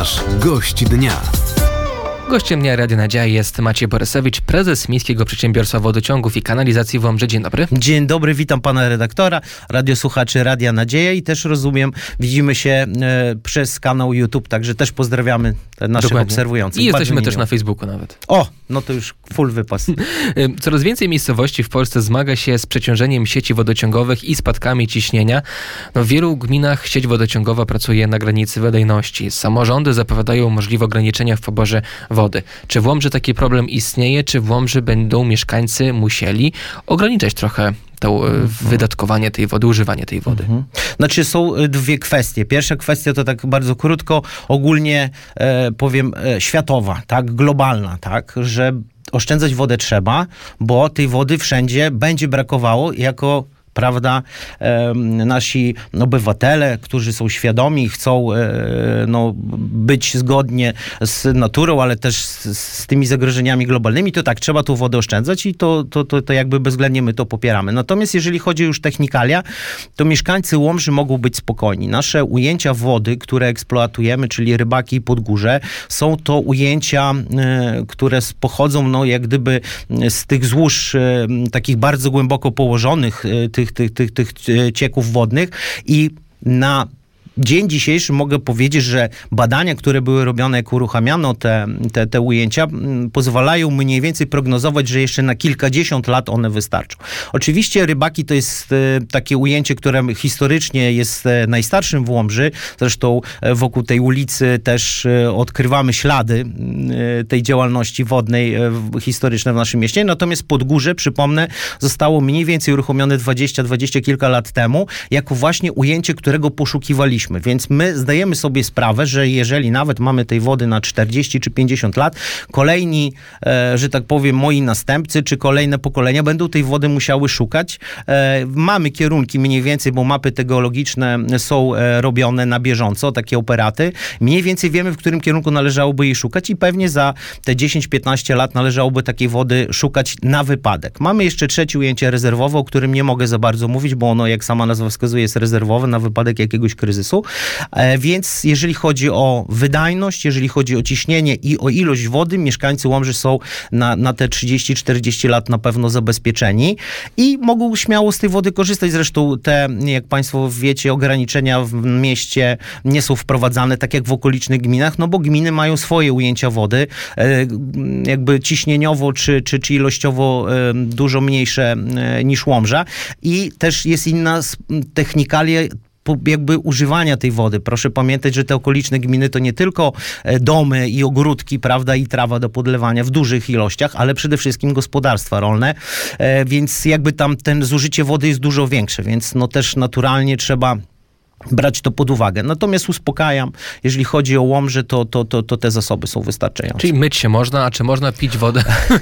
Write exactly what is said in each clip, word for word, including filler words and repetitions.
Nasz gość dnia. Gościem dnia Radia Nadzieja jest Maciej Borysewicz, prezes Miejskiego Przedsiębiorstwa Wodociągów i Kanalizacji w Łomży. Dzień dobry. Dzień dobry, witam pana redaktora, radiosłuchaczy Radia Nadzieja i też rozumiem, widzimy się e, przez kanał YouTube, także też pozdrawiamy naszych Dokładnie. obserwujących. I jesteśmy Bardzo też miło. na Facebooku nawet. O, no to już full wypas. Coraz więcej miejscowości w Polsce zmaga się z przeciążeniem sieci wodociągowych i spadkami ciśnienia. No, w wielu gminach sieć wodociągowa pracuje na granicy wydajności. Samorządy zapowiadają możliwe ograniczenia w poborze wody. Czy w Łomży taki problem istnieje? Czy w Łomży będą mieszkańcy musieli ograniczać trochę to mhm. wydatkowanie tej wody, używanie tej wody? Mhm. Znaczy są dwie kwestie. Pierwsza kwestia to tak bardzo krótko, ogólnie e, powiem e, światowa, tak, globalna, tak, że oszczędzać wodę trzeba, bo tej wody wszędzie będzie brakowało jako prawda, e, nasi obywatele, którzy są świadomi, chcą e, no, być zgodnie z naturą, ale też z, z tymi zagrożeniami globalnymi, to tak, trzeba tu wodę oszczędzać i to, to, to, to jakby bezwzględnie my to popieramy. Natomiast jeżeli chodzi już technikalia, to mieszkańcy Łomży mogą być spokojni. Nasze ujęcia wody, które eksploatujemy, czyli Rybaki i Podgórze, są to ujęcia, e, które pochodzą no, jak gdyby z tych złóż e, takich bardzo głęboko położonych, e, tych Tych, tych, tych cieków wodnych i na dzień dzisiejszy mogę powiedzieć, że badania, które były robione, jak uruchamiano te, te, te ujęcia, pozwalają mniej więcej prognozować, że jeszcze na kilkadziesiąt lat one wystarczą. Oczywiście Rybaki to jest takie ujęcie, które historycznie jest najstarszym w Łomży. Zresztą wokół tej ulicy też odkrywamy ślady tej działalności wodnej historycznej w naszym mieście. Natomiast Podgórze, przypomnę, zostało mniej więcej uruchomione dwadzieścia, dwadzieścia kilka lat temu, jako właśnie ujęcie, którego poszukiwaliśmy. Więc my zdajemy sobie sprawę, że jeżeli nawet mamy tej wody na czterdzieści czy pięćdziesiąt lat, kolejni, e, że tak powiem, moi następcy, czy kolejne pokolenia będą tej wody musiały szukać. E, mamy kierunki mniej więcej, bo mapy te geologiczne są e, robione na bieżąco, takie operaty. Mniej więcej wiemy, w którym kierunku należałoby jej szukać i pewnie za te dziesięć piętnaście lat należałoby takiej wody szukać na wypadek. Mamy jeszcze trzecie ujęcie rezerwowe, o którym nie mogę za bardzo mówić, bo ono, jak sama nazwa wskazuje, jest rezerwowe na wypadek jakiegoś kryzysu. E, więc jeżeli chodzi o wydajność, jeżeli chodzi o ciśnienie i o ilość wody, mieszkańcy Łomży są na, na te trzydzieści czterdzieści lat na pewno zabezpieczeni i mogą śmiało z tej wody korzystać. Zresztą te, jak państwo wiecie, ograniczenia w mieście nie są wprowadzane tak jak w okolicznych gminach, no bo gminy mają swoje ujęcia wody, e, jakby ciśnieniowo czy, czy, czy ilościowo e, dużo mniejsze e, niż Łomża i też jest inna technikalia jakby używania tej wody. Proszę pamiętać, że te okoliczne gminy to nie tylko domy i ogródki, prawda, i trawa do podlewania w dużych ilościach, ale przede wszystkim gospodarstwa rolne, e, więc jakby tam ten zużycie wody jest dużo większe, więc no też naturalnie trzeba brać to pod uwagę. Natomiast uspokajam, jeżeli chodzi o Łomżę, to, to, to, to te zasoby są wystarczające. Czyli myć się można, a czy można pić wodę?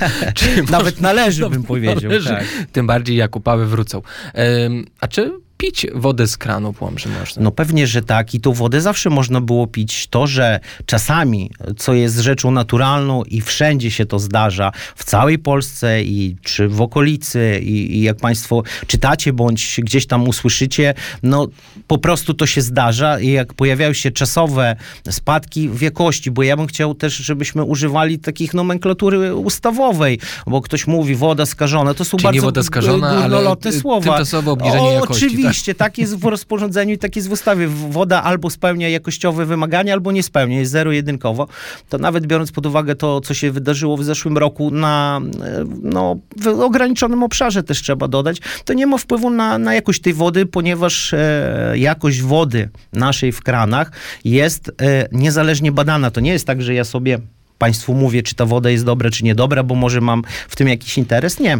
Nawet można, należy, bym powiedział. Należy. Tak. Tym bardziej jak upały wrócą. Um, a czy pić wodę z kranu w Łomży można? No pewnie, że tak. I tą wodę zawsze można było pić. To, że czasami, co jest rzeczą naturalną i wszędzie się to zdarza, w całej Polsce i czy w okolicy i, i jak państwo czytacie, bądź gdzieś tam usłyszycie, no po prostu to się zdarza i jak pojawiają się czasowe spadki w jakości, bo ja bym chciał też, żebyśmy używali takich nomenklatury ustawowej, bo ktoś mówi woda skażona, to są Czyli bardzo nie woda skażona, górnolotne ale słowa. Tymczasowe obniżenie o, jakości. Oczywiście, tak? tak jest w rozporządzeniu i tak jest w ustawie. Woda albo spełnia jakościowe wymagania, albo nie spełnia, jest zero-jedynkowo. To nawet biorąc pod uwagę to, co się wydarzyło w zeszłym roku na no, w ograniczonym obszarze też trzeba dodać, to nie ma wpływu na, na jakość tej wody, ponieważ e, jakość wody naszej w kranach jest e, niezależnie badana. To nie jest tak, że ja sobie państwu mówię, czy ta woda jest dobra, czy niedobra, bo może mam w tym jakiś interes. Nie.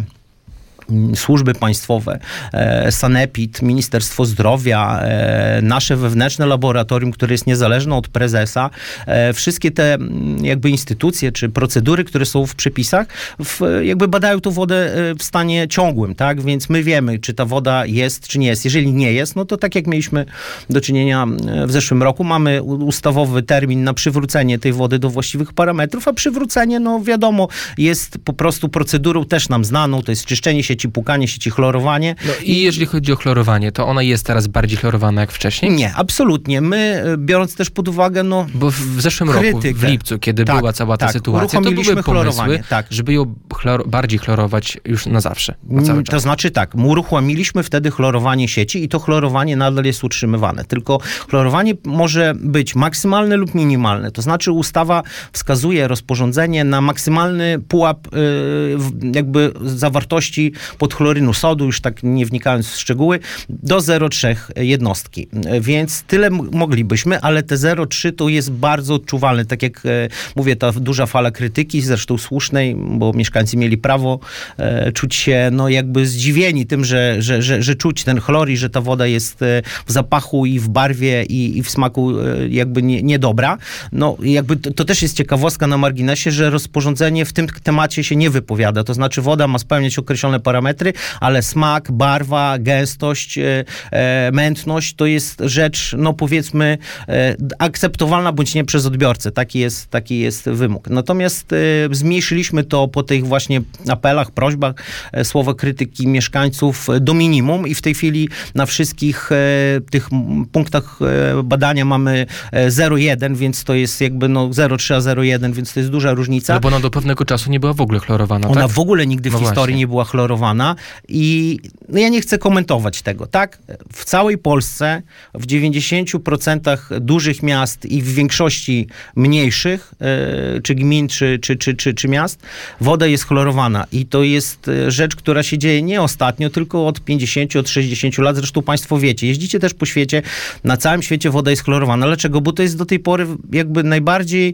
Służby państwowe, e, Sanepid, Ministerstwo Zdrowia, e, nasze wewnętrzne laboratorium, które jest niezależne od prezesa, e, wszystkie te jakby instytucje czy procedury, które są w przepisach, w, jakby badają tą wodę w stanie ciągłym, tak? Więc my wiemy, czy ta woda jest, czy nie jest. Jeżeli nie jest, no to tak jak mieliśmy do czynienia w zeszłym roku, mamy ustawowy termin na przywrócenie tej wody do właściwych parametrów, a przywrócenie, no wiadomo, jest po prostu procedurą też nam znaną, to jest czyszczenie sieci sieci płukanie, sieci chlorowanie. No i jeżeli chodzi o chlorowanie, to ona jest teraz bardziej chlorowana jak wcześniej? Nie, absolutnie. My, biorąc też pod uwagę, no... Bo w zeszłym krytykę. roku, w lipcu, kiedy tak, była cała ta tak, sytuacja, to były pomysły, tak. żeby ją chlor- bardziej chlorować już na zawsze, na cały czas. To znaczy tak, uruchomiliśmy wtedy chlorowanie sieci i to chlorowanie nadal jest utrzymywane. Tylko chlorowanie może być maksymalne lub minimalne. To znaczy ustawa wskazuje rozporządzenie na maksymalny pułap yy, jakby zawartości podchlorynu sodu, już tak nie wnikając w szczegóły, do zero przecinek trzy jednostki. Więc tyle m- moglibyśmy, ale te zero przecinek trzy to jest bardzo odczuwalne. Tak jak e, mówię, ta duża fala krytyki, zresztą słusznej, bo mieszkańcy mieli prawo e, czuć się no jakby zdziwieni tym, że, że, że, że czuć ten chlor i że ta woda jest e, w zapachu i w barwie i, i w smaku e, jakby nie, niedobra. No jakby to, to też jest ciekawostka na marginesie, że rozporządzenie w tym temacie się nie wypowiada. To znaczy woda ma spełniać określone parametry, ale smak, barwa, gęstość, e, e, mętność to jest rzecz, no powiedzmy, e, akceptowalna bądź nie przez odbiorcę. Taki jest, taki jest wymóg. Natomiast e, zmniejszyliśmy to po tych właśnie apelach, prośbach, e, słowa krytyki mieszkańców do minimum i w tej chwili na wszystkich e, tych punktach e, badania mamy e, zero przecinek jeden, więc to jest jakby no zero przecinek trzy a zero przecinek jeden, więc to jest duża różnica. No bo ona do pewnego czasu nie była w ogóle chlorowana, Ona tak? w ogóle nigdy w No historii właśnie. nie była chlorowana i no ja nie chcę komentować tego, tak? W całej Polsce, w dziewięćdziesięciu procentach dużych miast i w większości mniejszych, e, czy gmin, czy, czy, czy, czy, czy miast, woda jest chlorowana i to jest e, rzecz, która się dzieje nie ostatnio, tylko od pięćdziesięciu, od sześćdziesięciu lat, zresztą państwo wiecie, jeździcie też po świecie, na całym świecie woda jest chlorowana. Dlaczego? Bo to jest do tej pory jakby najbardziej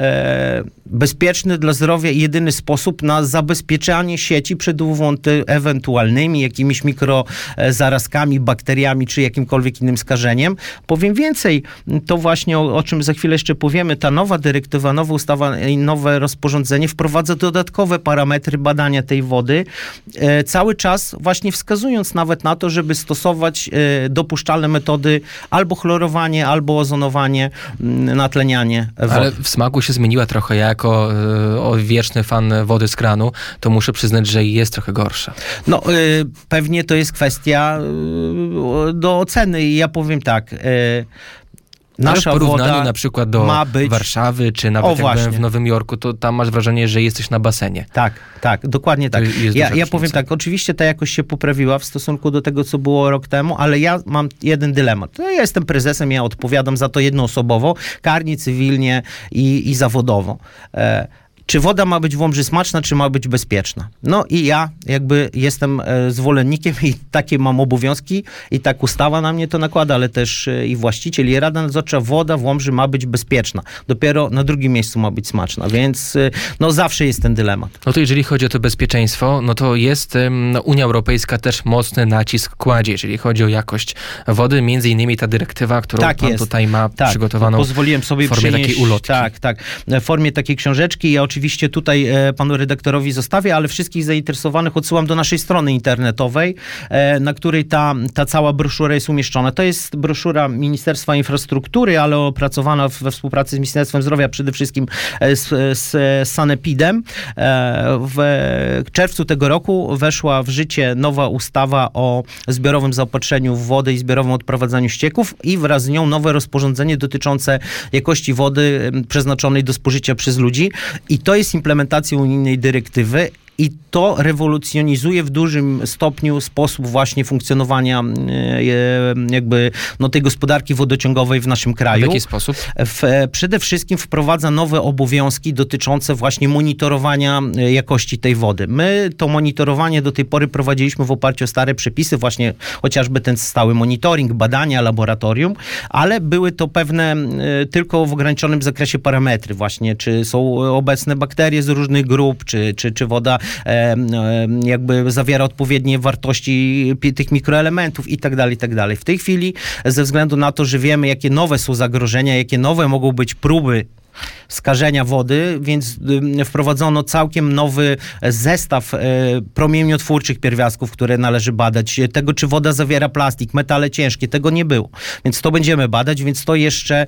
e, bezpieczny dla zdrowia i jedyny sposób na zabezpieczanie sieci przed ewentualnymi jakimiś mikrozarazkami, bakteriami, czy jakimkolwiek innym skażeniem. Powiem więcej, to właśnie o, o czym za chwilę jeszcze powiemy, ta nowa dyrektywa, nowa ustawa i nowe rozporządzenie wprowadza dodatkowe parametry badania tej wody, e, cały czas właśnie wskazując nawet na to, żeby stosować e, dopuszczalne metody albo chlorowanie, albo ozonowanie, m, natlenianie wody. Ale w smaku się zmieniła trochę. Ja jako y, o, wieczny fan wody z kranu, to muszę przyznać, że jest trochę gorsza. No, y, pewnie to jest kwestia y, do oceny i ja powiem tak, y, nasza Ale w porównaniu woda na przykład do ma być... Warszawy, czy nawet O, jak byłem właśnie. w Nowym Jorku, to tam masz wrażenie, że jesteś na basenie. Tak, tak, dokładnie tak. To jest Ja, duża ja różnica. powiem tak, oczywiście ta jakość się poprawiła w stosunku do tego, co było rok temu, ale ja mam jeden dylemat. No, ja jestem prezesem, ja odpowiadam za to jednoosobowo, karnie, cywilnie i, i zawodowo. E, Czy woda ma być w Łomży smaczna, czy ma być bezpieczna? No i ja jakby jestem e, zwolennikiem i takie mam obowiązki i tak ustawa na mnie to nakłada, ale też e, i właściciel, i Rada Nadzorcza, woda w Łomży ma być bezpieczna. Dopiero na drugim miejscu ma być smaczna, więc e, no zawsze jest ten dylemat. No to jeżeli chodzi o to bezpieczeństwo, no to jest ym, no, Unia Europejska też mocny nacisk kładzie, jeżeli chodzi o jakość wody, między innymi ta dyrektywa, którą Tak pan jest. tutaj ma Tak, przygotowaną pozwoliłem sobie w formie przynieść, takiej ulotki. Tak, tak, w formie takiej książeczki. Ja oczywiście tutaj e, panu redaktorowi zostawię, ale wszystkich zainteresowanych odsyłam do naszej strony internetowej, e, na której ta, ta cała broszura jest umieszczona. To jest broszura Ministerstwa Infrastruktury, ale opracowana w, we współpracy z Ministerstwem Zdrowia, przede wszystkim e, z, z, z Sanepidem. E, w czerwcu tego roku weszła w życie nowa ustawa o zbiorowym zaopatrzeniu w wodę i zbiorowym odprowadzaniu ścieków i wraz z nią nowe rozporządzenie dotyczące jakości wody przeznaczonej do spożycia przez ludzi. I to jest implementacja unijnej dyrektywy. I to rewolucjonizuje w dużym stopniu sposób właśnie funkcjonowania e, jakby no, tej gospodarki wodociągowej w naszym kraju. W jaki sposób? W, przede wszystkim wprowadza nowe obowiązki dotyczące właśnie monitorowania jakości tej wody. My to monitorowanie do tej pory prowadziliśmy w oparciu o stare przepisy, właśnie chociażby ten stały monitoring, badania, laboratorium, ale były to pewne e, tylko w ograniczonym zakresie parametry właśnie, czy są obecne bakterie z różnych grup, czy, czy, czy woda jakby zawiera odpowiednie wartości tych mikroelementów i tak dalej, i tak dalej. W tej chwili, ze względu na to, że wiemy, jakie nowe są zagrożenia, jakie nowe mogą być próby skażenia wody, więc wprowadzono całkiem nowy zestaw promieniotwórczych pierwiastków, które należy badać. Tego, czy woda zawiera plastik, metale ciężkie, tego nie było. Więc to będziemy badać, więc to jeszcze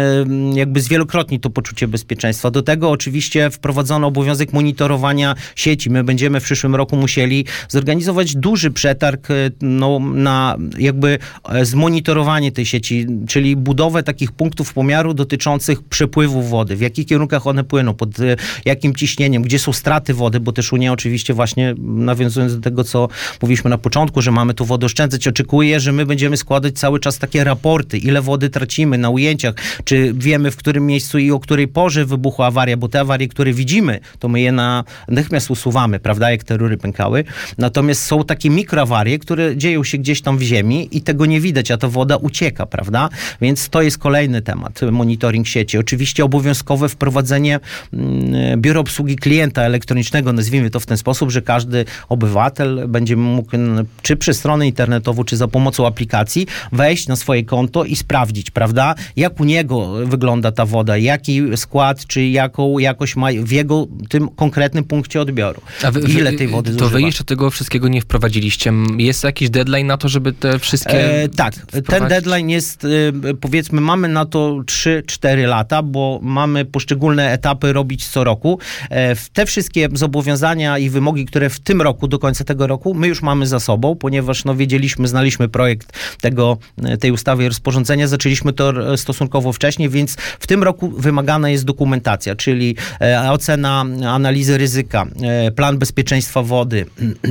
jakby zwielokrotni to poczucie bezpieczeństwa. Do tego oczywiście wprowadzono obowiązek monitorowania sieci. My będziemy w przyszłym roku musieli zorganizować duży przetarg no, na jakby zmonitorowanie tej sieci, czyli budowę takich punktów pomiaru dotyczących przepływu wody, w jakich kierunkach one płyną, pod jakim ciśnieniem, gdzie są straty wody, bo też Unia oczywiście właśnie, nawiązując do tego, co mówiliśmy na początku, że mamy tu wodę oszczędzać, oczekuje, że my będziemy składać cały czas takie raporty, ile wody tracimy na ujęciach, czy wiemy, w którym miejscu i o której porze wybuchła awaria, bo te awarie, które widzimy, to my je na, natychmiast usuwamy, prawda, jak te rury pękały. Natomiast są takie mikroawarie, które dzieją się gdzieś tam w ziemi i tego nie widać, a ta woda ucieka, prawda? Więc to jest kolejny temat, monitoring sieci. Oczywiście obowiązkowe wprowadzenie mm, biura obsługi klienta elektronicznego, nazwijmy to w ten sposób, że każdy obywatel będzie mógł czy przez stronę internetową, czy za pomocą aplikacji wejść na swoje konto i sprawdzić, prawda, jak u niego wygląda ta woda, jaki skład, czy jaką jakość ma w jego tym konkretnym punkcie odbioru. A wy, ile tej wody To zużywa. wy jeszcze tego wszystkiego nie wprowadziliście. Jest jakiś deadline na to, żeby te wszystkie E, tak, ten deadline jest, e, powiedzmy, mamy na to trzy cztery lata, bo mamy poszczególne etapy robić co roku. E, te wszystkie zobowiązania i wymogi, które w tym roku, do końca tego roku, my już mamy za sobą, ponieważ no, wiedzieliśmy, znaliśmy projekt tego, tej ustawy i rozporządzenia, zaczęliśmy to stosunkowo wcześnie, więc w tym roku wymagana jest dokumentacja, czyli e, ocena analizy ryzyka, e, plan bezpieczeństwa wody,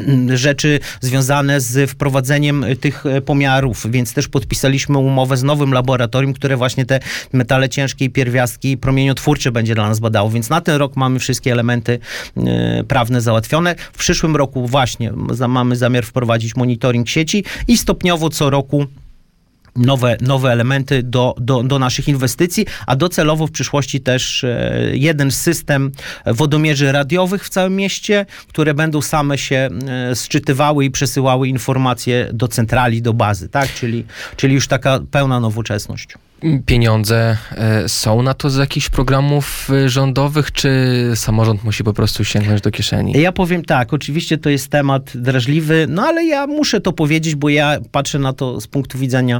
rzeczy związane z wprowadzeniem tych pomiarów, więc też podpisaliśmy umowę z nowym laboratorium, które właśnie te metale ciężkie i pierwiastki promieniotwórcze będzie dla nas badało, więc na ten rok mamy wszystkie elementy e, prawne załatwione. W przyszłym roku właśnie za, mamy zamiar wprowadzić monitoring sieci i stopniowo co roku Nowe, nowe elementy do, do, do naszych inwestycji, a docelowo w przyszłości też e, jeden system wodomierzy radiowych w całym mieście, które będą same się e, sczytywały i przesyłały informacje do centrali, do bazy, tak? Czyli, czyli już taka pełna nowoczesność. Pieniądze są na to z jakichś programów rządowych, czy samorząd musi po prostu sięgnąć do kieszeni? Ja powiem tak, oczywiście to jest temat drażliwy, no ale ja muszę to powiedzieć, bo ja patrzę na to z punktu widzenia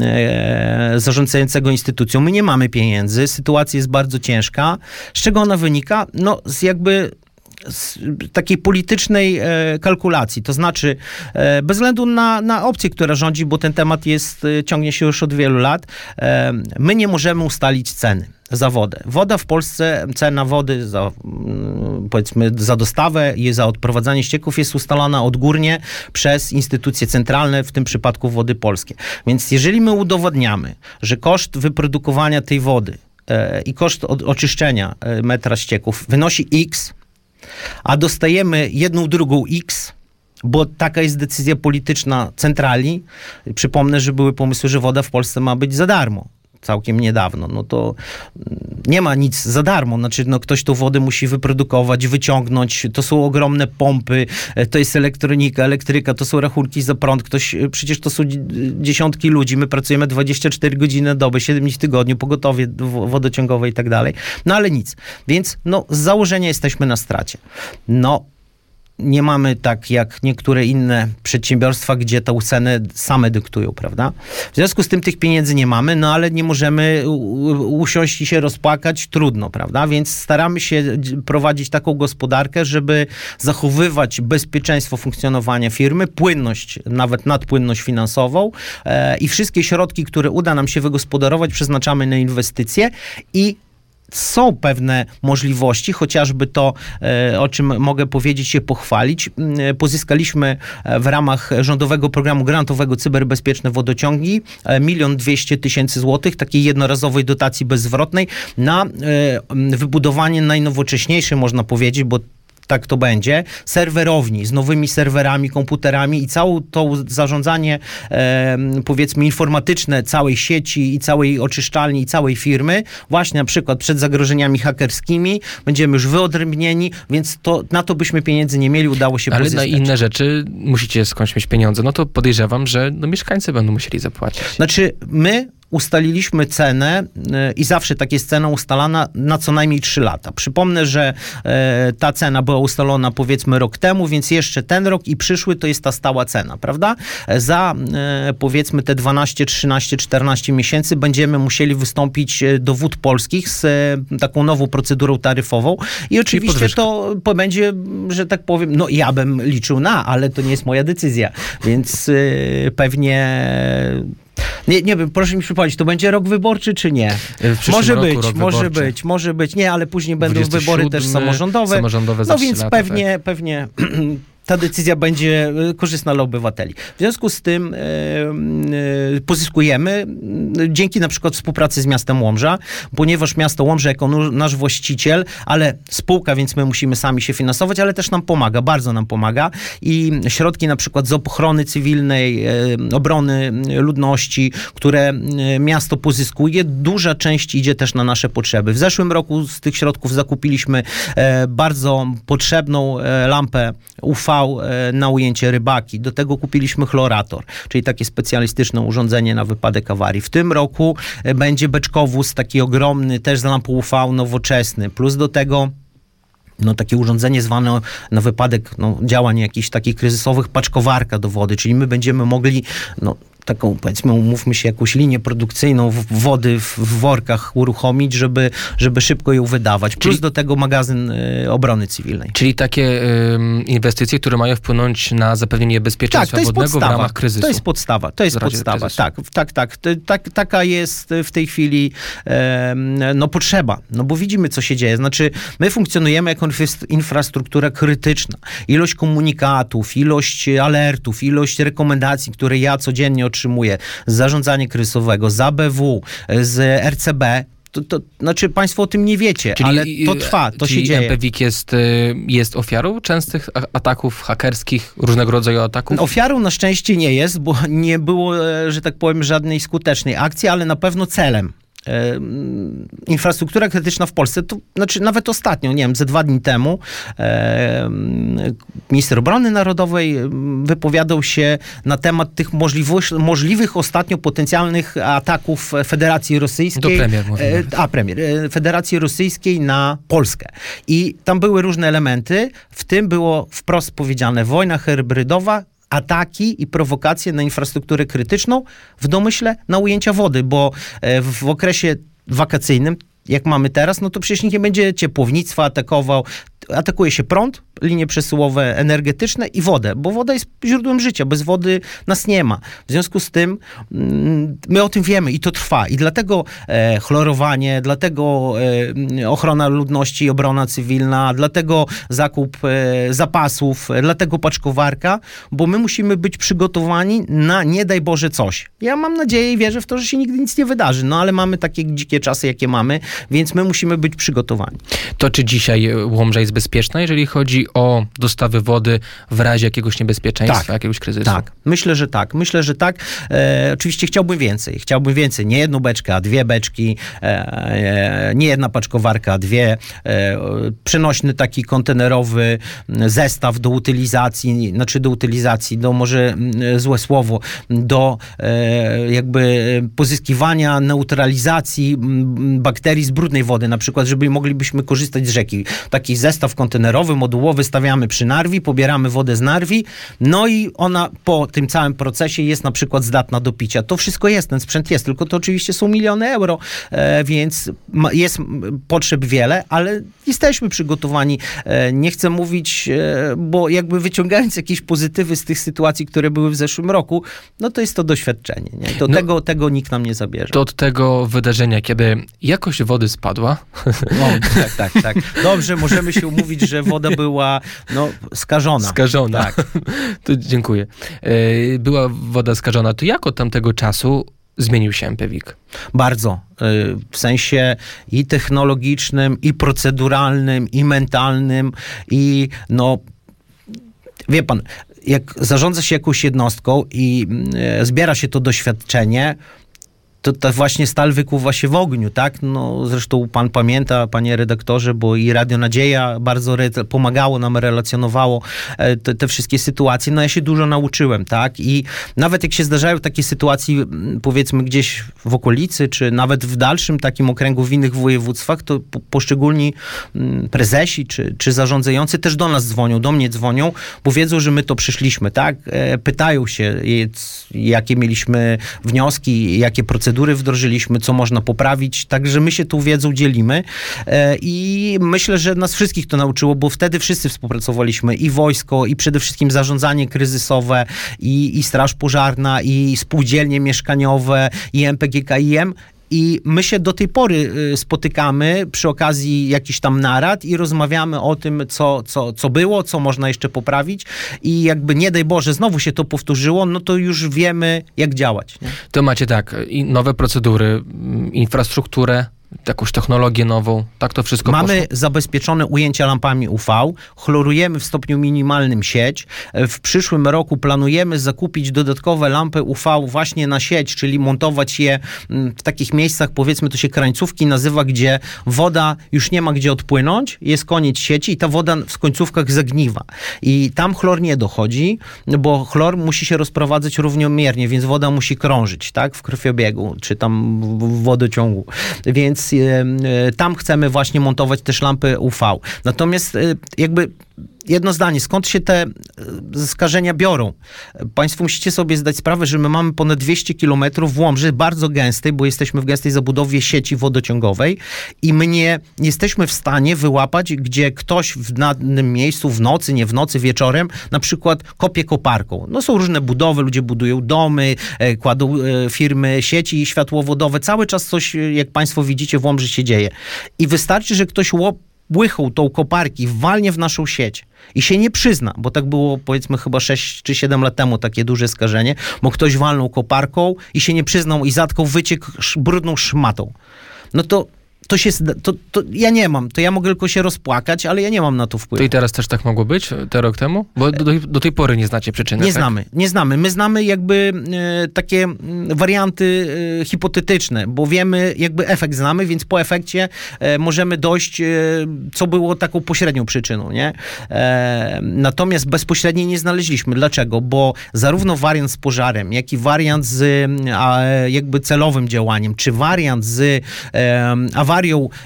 e, zarządzającego instytucją. My nie mamy pieniędzy, sytuacja jest bardzo ciężka. Z czego ona wynika? No z jakby z takiej politycznej e, kalkulacji, to znaczy e, bez względu na, na opcję, która rządzi, bo ten temat jest, e, ciągnie się już od wielu lat, e, my nie możemy ustalić ceny za wodę. Woda w Polsce, cena wody za, powiedzmy, za dostawę i za odprowadzanie ścieków jest ustalana odgórnie przez instytucje centralne, w tym przypadku Wody Polskie. Więc jeżeli my udowodniamy, że koszt wyprodukowania tej wody e, i koszt od, oczyszczenia e, metra ścieków wynosi X, a dostajemy jedną drugą X, bo taka jest decyzja polityczna centrali. Przypomnę, że były pomysły, że woda w Polsce ma być za darmo. Całkiem niedawno, no to nie ma nic za darmo, znaczy no ktoś tą wodę musi wyprodukować, wyciągnąć, to są ogromne pompy, to jest elektronika, elektryka, to są rachunki za prąd, ktoś, przecież to są dziesiątki ludzi, my pracujemy dwadzieścia cztery godziny na dobę, siedem dni w tygodniu, pogotowie wodociągowe i tak dalej, no ale nic, więc no z założenia jesteśmy na stracie. No nie mamy tak jak niektóre inne przedsiębiorstwa, gdzie tę cenę same dyktują, prawda? W związku z tym tych pieniędzy nie mamy, no ale nie możemy usiąść i się rozpłakać, trudno, prawda? Więc staramy się prowadzić taką gospodarkę, żeby zachowywać bezpieczeństwo funkcjonowania firmy, płynność, nawet nadpłynność finansową e, i wszystkie środki, które uda nam się wygospodarować, przeznaczamy na inwestycje i są pewne możliwości, chociażby to, o czym mogę powiedzieć, się pochwalić. Pozyskaliśmy w ramach rządowego programu grantowego Cyberbezpieczne Wodociągi milion dwieście tysięcy złotych takiej jednorazowej dotacji bezzwrotnej na wybudowanie najnowocześniejszej, można powiedzieć, bo tak to będzie, serwerowni z nowymi serwerami, komputerami i całą to zarządzanie, e, powiedzmy, informatyczne całej sieci i całej oczyszczalni i całej firmy, właśnie na przykład przed zagrożeniami hakerskimi, będziemy już wyodrębnieni, więc to, na to byśmy pieniędzy nie mieli, udało się Ale pozyskać. na inne rzeczy musicie skądś mieć pieniądze, no to podejrzewam, że no, mieszkańcy będą musieli zapłacić. Znaczy, my ustaliliśmy cenę i zawsze tak jest cena ustalana na co najmniej trzy lata. Przypomnę, że ta cena była ustalona powiedzmy rok temu, więc jeszcze ten rok i przyszły to jest ta stała cena, prawda? Za powiedzmy te dwanaście, trzynaście, czternaście miesięcy będziemy musieli wystąpić do Wód Polskich z taką nową procedurą taryfową i oczywiście to będzie, że tak powiem, no ja bym liczył na, ale to nie jest moja decyzja, więc pewnie Nie, nie wiem, proszę mi przypomnieć, to będzie rok wyborczy, czy nie? Może roku, być, może wyborczy. być, może być. Nie, ale później będą wybory też samorządowe. samorządowe no więc lata, pewnie, tak. pewnie ta decyzja będzie korzystna dla obywateli. W związku z tym e, e, pozyskujemy dzięki na przykład współpracy z miastem Łomża, ponieważ miasto Łomża jako nasz właściciel, ale spółka, więc my musimy sami się finansować, ale też nam pomaga, bardzo nam pomaga i środki na przykład z ochrony cywilnej, e, obrony ludności, które miasto pozyskuje, duża część idzie też na nasze potrzeby. W zeszłym roku z tych środków zakupiliśmy e, bardzo potrzebną e, lampę U V na ujęcie rybaki. Do tego kupiliśmy chlorator, czyli takie specjalistyczne urządzenie na wypadek awarii. W tym roku będzie beczkowóz taki ogromny, też z lampą U V, nowoczesny. Plus do tego no, takie urządzenie zwane na wypadek no, działań jakichś takich kryzysowych, paczkowarka do wody, czyli my będziemy mogli no, taką, powiedzmy, umówmy się, jakąś linię produkcyjną w wody w, w workach uruchomić, żeby, żeby szybko ją wydawać. Plus czyli, do tego magazyn y, obrony cywilnej. Czyli takie y, inwestycje, które mają wpłynąć na zapewnienie bezpieczeństwa tak, wodnego podstawa. w ramach kryzysu. To jest podstawa. To jest podstawa. Tak, tak, tak. To, tak. Taka jest w tej chwili e, no, potrzeba. No bo widzimy, co się dzieje. Znaczy, my funkcjonujemy jako infrastruktura krytyczna. Ilość komunikatów, ilość alertów, ilość rekomendacji, które ja codziennie otrzymuję z zarządzania kryzysowego, z A B W, z R C B, to, to znaczy państwo o tym nie wiecie, czyli, ale to trwa, to się dzieje. M P WIG jest, jest ofiarą częstych ataków hakerskich, różnego rodzaju ataków? Ofiarą na szczęście nie jest, bo nie było, że tak powiem, żadnej skutecznej akcji, ale na pewno celem. Infrastruktura krytyczna w Polsce, to znaczy nawet ostatnio, nie wiem, ze dwa dni temu e, minister obrony narodowej wypowiadał się na temat tych możliwych ostatnio potencjalnych ataków Federacji Rosyjskiej. To premier mówił. E, a, premier. Federacji Rosyjskiej na Polskę. I tam były różne elementy, w tym było wprost powiedziane wojna hybrydowa, ataki i prowokacje na infrastrukturę krytyczną, w domyśle na ujęcia wody, bo w okresie wakacyjnym, jak mamy teraz, no to przecież nikt nie będzie ciepłownictwa atakował. Atakuje się prąd, linie przesyłowe energetyczne i wodę, bo woda jest źródłem życia. Bez wody nas nie ma. W związku z tym my o tym wiemy i to trwa. I dlatego e, chlorowanie, dlatego e, ochrona ludności i obrona cywilna, dlatego zakup e, zapasów, e, dlatego paczkowarka, bo my musimy być przygotowani na nie daj Boże coś. Ja mam nadzieję i wierzę w to, że się nigdy nic nie wydarzy, no ale mamy takie dzikie czasy, jakie mamy, więc my musimy być przygotowani. To czy dzisiaj Łomża jest bezpieczna, jeżeli chodzi o dostawy wody w razie jakiegoś niebezpieczeństwa, tak, jakiegoś kryzysu? Tak, myślę, że tak. Myślę, że tak. E, oczywiście chciałbym więcej. Chciałbym więcej. Nie jedną beczkę, a dwie beczki. E, e, nie jedna paczkowarka, a dwie. E, przenośny taki kontenerowy zestaw do utylizacji, znaczy do utylizacji, do może złe słowo, do e, jakby pozyskiwania, neutralizacji bakterii z brudnej wody, na przykład, żeby moglibyśmy korzystać z rzeki. Taki zestaw kontenerowy, modułowy stawiamy przy Narwi, pobieramy wodę z Narwi, no i ona po tym całym procesie jest na przykład zdatna do picia. To wszystko jest, ten sprzęt jest, tylko to oczywiście są miliony euro, e, więc ma, jest potrzeb wiele, ale jesteśmy przygotowani. E, nie chcę mówić, e, bo jakby wyciągając jakieś pozytywy z tych sytuacji, które były w zeszłym roku, no to jest to doświadczenie. Nie? To no, tego, tego nikt nam nie zabierze. To od tego wydarzenia, kiedy jakość wody spadła. No, tak, tak, tak. Dobrze, możemy się umówić, że woda była no, skażona. Skażona. Tak. To dziękuję. Była woda skażona. To jak od tamtego czasu zmienił się M P WIG? Bardzo. W sensie i technologicznym, i proceduralnym, i mentalnym, i no... Wie pan, jak zarządza się jakąś jednostką i zbiera się to doświadczenie, to ta właśnie stal wykuwa się w ogniu, tak? No, zresztą pan pamięta, panie redaktorze, bo i Radio Nadzieja bardzo re- pomagało nam, relacjonowało te, te wszystkie sytuacje. No ja się dużo nauczyłem, tak? I nawet jak się zdarzają takie sytuacje, powiedzmy gdzieś w okolicy, czy nawet w dalszym takim okręgu w innych województwach, to po, poszczególni prezesi, czy, czy zarządzający też do nas dzwonią, do mnie dzwonią, bo wiedzą, że my to przyszliśmy, tak? Pytają się, jakie mieliśmy wnioski, jakie procedury wdrożyliśmy, co można poprawić, także my się tą wiedzą dzielimy i myślę, że nas wszystkich to nauczyło, bo wtedy wszyscy współpracowaliśmy, i wojsko, i przede wszystkim zarządzanie kryzysowe, i, i straż pożarna, i spółdzielnie mieszkaniowe, i M P G K I M. I my się do tej pory spotykamy przy okazji jakichś tam narad i rozmawiamy o tym, co, co, co było, co można jeszcze poprawić i jakby nie daj Boże znowu się to powtórzyło, no to już wiemy, jak działać. Nie? To macie tak, i nowe procedury, infrastrukturę, jakąś technologię nową, tak to wszystko Mamy poszło? zabezpieczone ujęcia lampami U V, chlorujemy w stopniu minimalnym sieć. W przyszłym roku planujemy zakupić dodatkowe lampy U V właśnie na sieć, czyli montować je w takich miejscach, powiedzmy to się krańcówki nazywa, gdzie woda już nie ma gdzie odpłynąć, jest koniec sieci i ta woda w końcówkach zagniwa. I tam chlor nie dochodzi, bo chlor musi się rozprowadzać równomiernie, więc woda musi krążyć, tak, w krwiobiegu, czy tam w wodociągu. Więc tam chcemy właśnie montować też lampy U V. Natomiast jakby jedno zdanie, skąd się te skażenia biorą? Państwo musicie sobie zdać sprawę, że my mamy ponad dwieście kilometrów w Łomży, bardzo gęstej, bo jesteśmy w gęstej zabudowie sieci wodociągowej i my nie jesteśmy w stanie wyłapać, gdzie ktoś w danym miejscu w nocy, nie w nocy, wieczorem, na przykład kopie koparką. No są różne budowy, ludzie budują domy, kładą firmy, sieci światłowodowe. Cały czas coś, jak państwo widzicie, w Łomży się dzieje. I wystarczy, że ktoś łop łychał tą koparki, walnie w naszą sieć i się nie przyzna, bo tak było powiedzmy chyba sześć czy siedem lat temu takie duże skażenie, bo ktoś walnął koparką i się nie przyznał i zatkał wyciek brudną szmatą. No to To się, to, to ja nie mam, to ja mogę tylko się rozpłakać, ale ja nie mam na to wpływu. To i teraz też tak mogło być, te rok temu? Bo do, do tej pory nie znacie przyczyny. Nie tak? znamy, nie znamy. My znamy jakby e, takie warianty e, hipotetyczne, bo wiemy, jakby efekt znamy, więc po efekcie e, możemy dojść, e, co było taką pośrednią przyczyną, nie? E, natomiast bezpośredniej nie znaleźliśmy. Dlaczego? Bo zarówno wariant z pożarem, jak i wariant z a, jakby celowym działaniem, czy wariant z e, awarią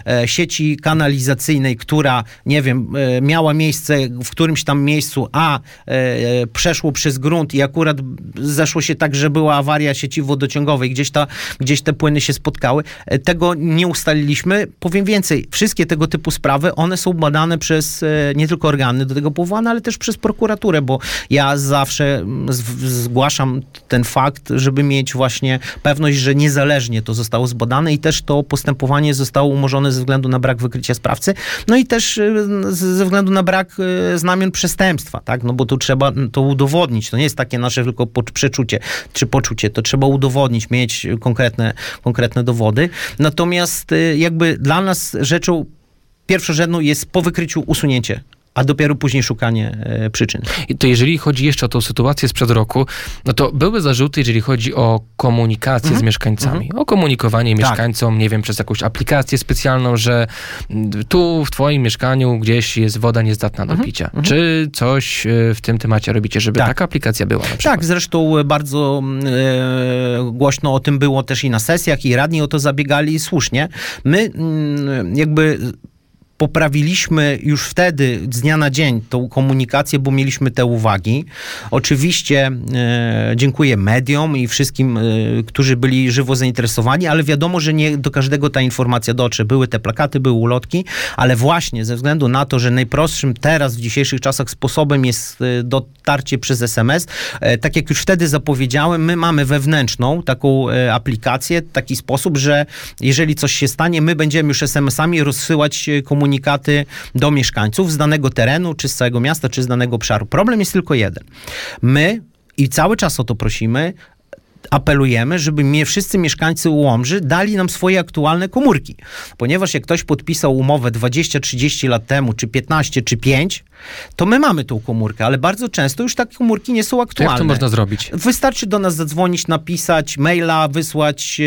sieci kanalizacyjnej, która, nie wiem, miała miejsce w którymś tam miejscu, a e, przeszło przez grunt i akurat zeszło się tak, że była awaria sieci wodociągowej, gdzieś, ta, gdzieś te płyny się spotkały. Tego nie ustaliliśmy. Powiem więcej, wszystkie tego typu sprawy, one są badane przez e, nie tylko organy do tego powołane, ale też przez prokuraturę, bo ja zawsze z, zgłaszam ten fakt, żeby mieć właśnie pewność, że niezależnie to zostało zbadane i też to postępowanie zostało umorzone ze względu na brak wykrycia sprawcy, no i też ze względu na brak znamion przestępstwa, tak, no bo tu trzeba to udowodnić, to nie jest takie nasze tylko przeczucie czy poczucie, to trzeba udowodnić, mieć konkretne, konkretne dowody. Natomiast jakby dla nas rzeczą pierwszorzędną jest po wykryciu usunięcie, a dopiero później szukanie e, przyczyn. I to jeżeli chodzi jeszcze o tą sytuację sprzed roku, no to były zarzuty, jeżeli chodzi o komunikację mm-hmm. z mieszkańcami, mm-hmm. o komunikowanie tak. mieszkańcom, nie wiem, przez jakąś aplikację specjalną, że tu w twoim mieszkaniu gdzieś jest woda niezdatna do mm-hmm. picia. Mm-hmm. Czy coś w tym temacie robicie, żeby tak. taka aplikacja była na przykład? Tak, zresztą bardzo e, głośno o tym było też i na sesjach, i radni o to zabiegali słusznie. My m, jakby poprawiliśmy już wtedy z dnia na dzień tą komunikację, bo mieliśmy te uwagi. Oczywiście e, dziękuję mediom i wszystkim, e, którzy byli żywo zainteresowani, ale wiadomo, że nie do każdego ta informacja dotrze. Były te plakaty, były ulotki, ale właśnie ze względu na to, że najprostszym teraz w dzisiejszych czasach sposobem jest e, dotarcie przez es em es, e, tak jak już wtedy zapowiedziałem, my mamy wewnętrzną taką e, aplikację, taki sposób, że jeżeli coś się stanie, my będziemy już es em esami rozsyłać komunikację komunikaty do mieszkańców z danego terenu, czy z całego miasta, czy z danego obszaru. Problem jest tylko jeden. My, i cały czas o to prosimy, apelujemy, żeby mnie wszyscy mieszkańcy Łomży dali nam swoje aktualne komórki. Ponieważ jak ktoś podpisał umowę dwadzieścia trzydzieści lat temu, czy piętnaście, czy pięć, to my mamy tą komórkę, ale bardzo często już takie komórki nie są aktualne. Jak to można zrobić? Wystarczy do nas zadzwonić, napisać maila, wysłać,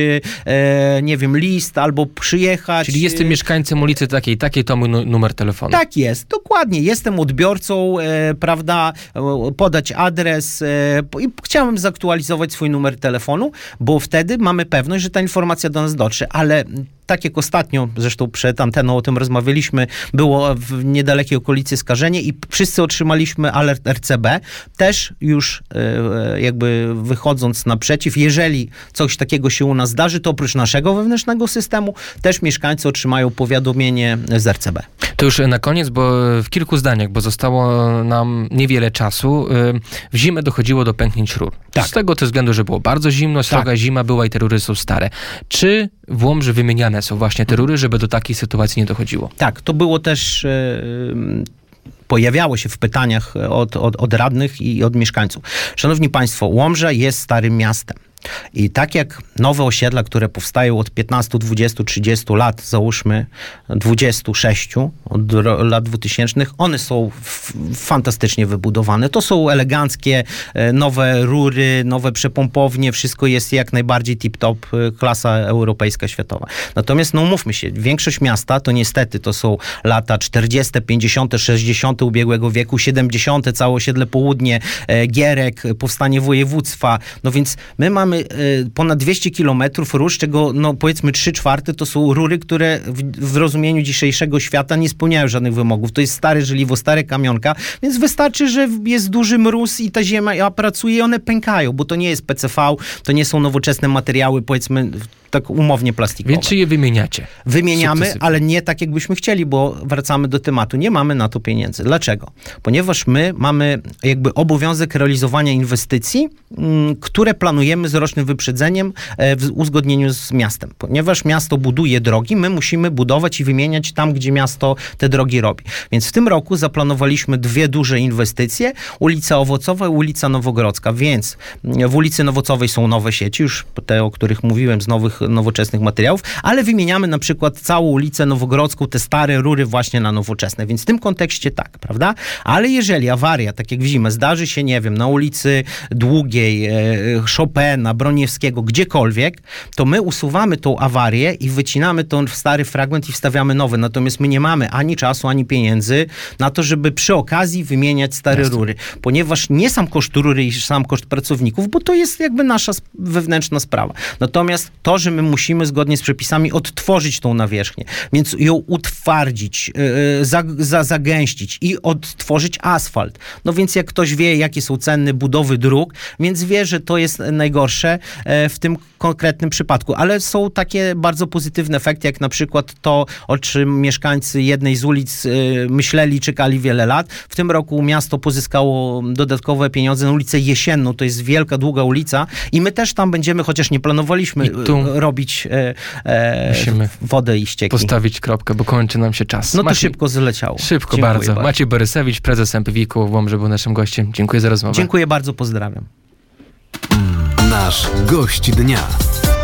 e, nie wiem, list, albo przyjechać. Czyli jestem mieszkańcem ulicy takiej, takiej, to mój numer telefonu. Tak jest, dokładnie. Jestem odbiorcą, e, prawda, e, podać adres e, i chciałem zaktualizować swój numer telefonu, bo wtedy mamy pewność, że ta informacja do nas dotrze, ale tak jak ostatnio, zresztą przed anteną o tym rozmawialiśmy, było w niedalekiej okolicy skażenie i wszyscy otrzymaliśmy alert R C B, też już e, jakby wychodząc naprzeciw, jeżeli coś takiego się u nas zdarzy, to oprócz naszego wewnętrznego systemu, też mieszkańcy otrzymają powiadomienie z R C B. To już na koniec, bo w kilku zdaniach, bo zostało nam niewiele czasu. W zimę dochodziło do pęknięć rur. Tak. Z tego też względu, że było bardzo zimno, sroga tak. zima była i te rury są stare. Czy w Łomży wymieniane są właśnie te rury, żeby do takiej sytuacji nie dochodziło? Tak, to było też... Yy... pojawiało się w pytaniach od, od, od radnych i od mieszkańców. Szanowni Państwo, Łomża jest starym miastem. I tak jak nowe osiedla, które powstają od piętnastu, dwudziestu, trzydziestu lat, załóżmy dwudziestu sześciu, od lat dwutysięcznych, one są f- fantastycznie wybudowane. To są eleganckie, nowe rury, nowe przepompownie, wszystko jest jak najbardziej tip-top, klasa europejska, światowa. Natomiast, no mówmy się, większość miasta to niestety to są lata czterdzieste, pięćdziesiąte, sześćdziesiąte ubiegłego wieku, siedemdziesiąte, całe osiedle Południe, Gierek, powstanie województwa. No więc my mamy ponad dwieście kilometrów rur, z czego no powiedzmy trzy czwarte to są rury, które w, w rozumieniu dzisiejszego świata nie spełniają żadnych wymogów. To jest stare żeliwo, stare kamionka, więc wystarczy, że jest duży mróz i ta ziemia pracuje i one pękają, bo to nie jest P C V, to nie są nowoczesne materiały, powiedzmy tak umownie plastikowe. Więc czy je wymieniacie? Wymieniamy, ale nie tak jakbyśmy chcieli, bo wracamy do tematu. Nie mamy na to pieniędzy. Dlaczego? Ponieważ my mamy jakby obowiązek realizowania inwestycji, m, które planujemy z rocznym wyprzedzeniem e, w uzgodnieniu z miastem. Ponieważ miasto buduje drogi, my musimy budować i wymieniać tam, gdzie miasto te drogi robi. Więc w tym roku zaplanowaliśmy dwie duże inwestycje. Ulica Owocowa i ulica Nowogrodzka. Więc w ulicy Nowocowej są nowe sieci, już te, o których mówiłem, z nowych nowoczesnych materiałów, ale wymieniamy na przykład całą ulicę Nowogrodzką, te stare rury właśnie na nowoczesne, więc w tym kontekście tak, prawda? Ale jeżeli awaria, tak jak w zimę, zdarzy się, nie wiem, na ulicy Długiej, e, Chopina, Broniewskiego, gdziekolwiek, to my usuwamy tą awarię i wycinamy ten stary fragment i wstawiamy nowy, natomiast my nie mamy ani czasu, ani pieniędzy na to, żeby przy okazji wymieniać stare Jasne. rury, ponieważ nie sam koszt rury i sam koszt pracowników, bo to jest jakby nasza wewnętrzna sprawa. Natomiast to, że my musimy zgodnie z przepisami odtworzyć tą nawierzchnię, więc ją utwardzić, yy, za, za, zagęścić i odtworzyć asfalt. No więc jak ktoś wie, jakie są ceny budowy dróg, więc wie, że to jest najgorsze yy, w tym konkretnym przypadku. Ale są takie bardzo pozytywne efekty, jak na przykład to, o czym mieszkańcy jednej z ulic yy, myśleli, czekali wiele lat. W tym roku miasto pozyskało dodatkowe pieniądze na ulicę Jesienną. To jest wielka, długa ulica i my też tam będziemy, chociaż nie planowaliśmy tu robić e, e, wodę i ścieki. Postawić kropkę, bo kończy nam się czas. No to Maciej, szybko zleciało. Szybko bardzo. bardzo. Maciej Borysewicz, prezes M P W I K-u w Łomży był naszym gościem. Dziękuję za rozmowę. Dziękuję bardzo, pozdrawiam. Nasz gość dnia.